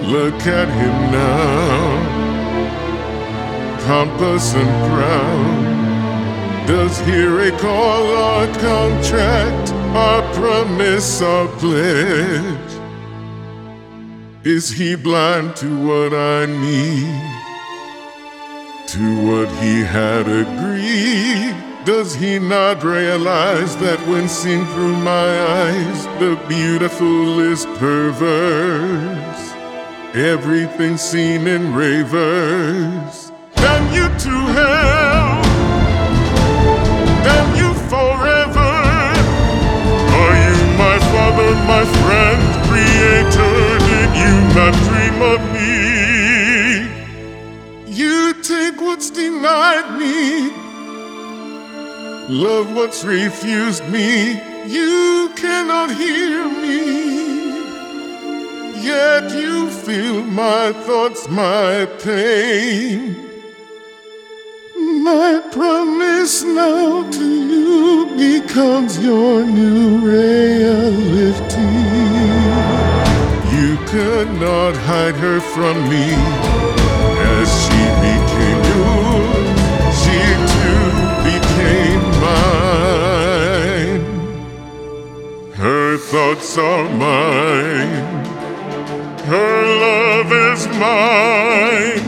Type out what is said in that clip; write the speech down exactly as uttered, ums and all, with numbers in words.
Look at him now, pompous and proud. Does he recall our contract, our promise, our pledge? Is he blind to what I need, to what he had agreed? Does he not realize that when seen through my eyes, the beautiful is perverse? Everything seen in reverse. Damn you to hell, damn you forever. Are you my father, my friend, creator? Did you not dream of me? You take what's denied me, love what's refused me. You cannot hear me, yet you feel my thoughts, my pain. My promise now to you becomes your new reality. You could not hide her from me as she became yours. She too became mine. Her thoughts are mine, her love is mine.